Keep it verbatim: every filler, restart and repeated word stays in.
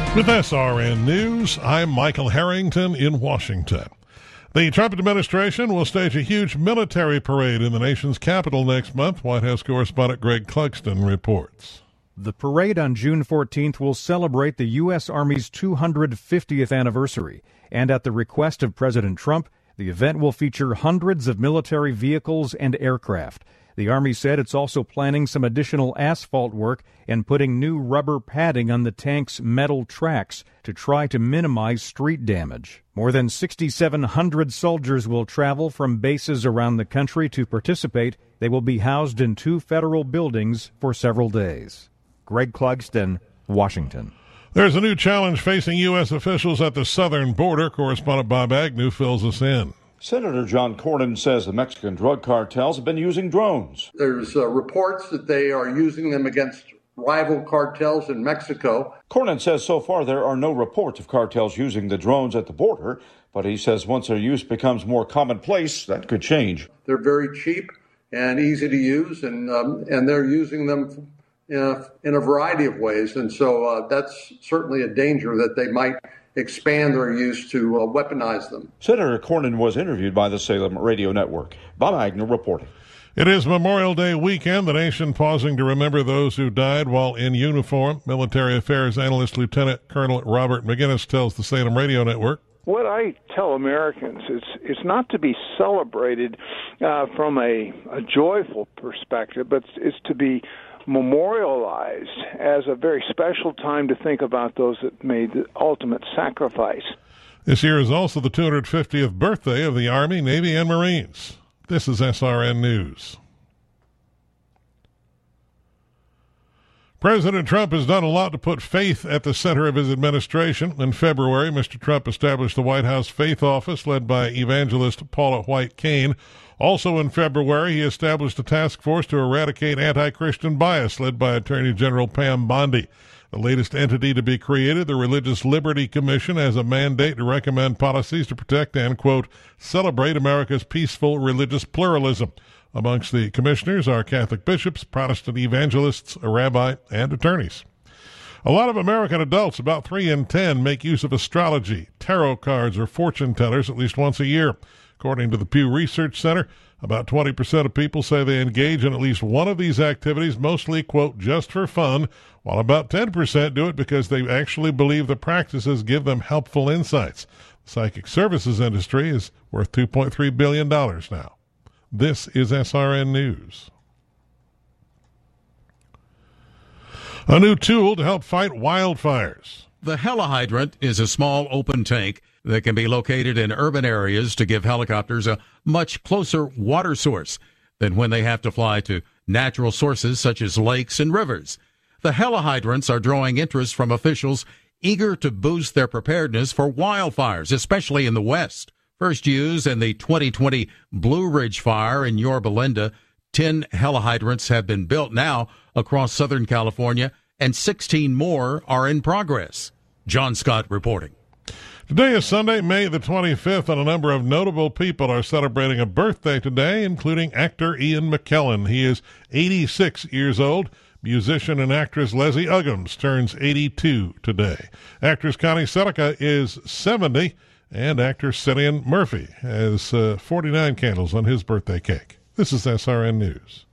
With S R N News, I'm Michael Harrington in Washington. The Trump administration will stage a huge military parade in the nation's capital next month. White House correspondent Greg Clugston reports. The parade on June fourteenth will celebrate the U S. Army's two hundred fiftieth anniversary, and at the request of President Trump, the event will feature hundreds of military vehicles and aircraft. The Army said it's also planning some additional asphalt work and putting new rubber padding on the tank's metal tracks to try to minimize street damage. More than six thousand seven hundred soldiers will travel from bases around the country to participate. They will be housed in two federal buildings for several days. Greg Clugston, Washington. There's a new challenge facing U S officials at the southern border. Correspondent Bob Agnew fills us in. Senator John Cornyn says the Mexican drug cartels have been using drones. There's uh, reports that they are using them against rival cartels in Mexico. Cornyn says so far there are no reports of cartels using the drones at the border, but he says once their use becomes more commonplace, that could change. They're very cheap and easy to use, and um, and they're using them in a, in a variety of ways. And so uh, that's certainly a danger that they might expand their use to uh, weaponize them. Senator Cornyn was interviewed by the Salem Radio Network. Bob Agnew reporting. It is Memorial Day weekend, the nation pausing to remember those who died while in uniform. Military Affairs Analyst Lieutenant Colonel Robert McGinnis tells the Salem Radio Network. What I tell Americans is it's not to be celebrated uh, from a, a joyful perspective, but it's to be memorialized as a very special time to think about those that made the ultimate sacrifice. This year is also the two hundred fiftieth birthday of the Army, Navy, and Marines. This is S R N News. President Trump has done a lot to put faith at the center of his administration. In February, Mister Trump established the White House Faith Office led by evangelist Paula White Cain. Also in February, he established a task force to eradicate anti-Christian bias led by Attorney General Pam Bondi. The latest entity to be created, the Religious Liberty Commission, has a mandate to recommend policies to protect and, quote, celebrate America's peaceful religious pluralism. Amongst the commissioners are Catholic bishops, Protestant evangelists, a rabbi, and attorneys. A lot of American adults, about three in ten, make use of astrology, tarot cards, or fortune tellers at least once a year. According to the Pew Research Center, about twenty percent of people say they engage in at least one of these activities, mostly, quote, just for fun, while about ten percent do it because they actually believe the practices give them helpful insights. The psychic services industry is worth two point three billion dollars now. This is S R N News. A new tool to help fight wildfires. The helihydrant is a small open tank that can be located in urban areas to give helicopters a much closer water source than when they have to fly to natural sources such as lakes and rivers. The helihydrants are drawing interest from officials eager to boost their preparedness for wildfires, especially in the West. First used in the twenty twenty Blue Ridge Fire in Yorba Linda, ten helihydrants have been built now across Southern California, and sixteen more are in progress. John Scott reporting. Today is Sunday, May the twenty-fifth, and a number of notable people are celebrating a birthday today, including actor Ian McKellen. He is eighty-six years old. Musician and actress Leslie Uggams turns eighty-two today. Actress Connie Sellecca is seventy, and actor Cillian Murphy has uh, forty-nine candles on his birthday cake. This is S R N News.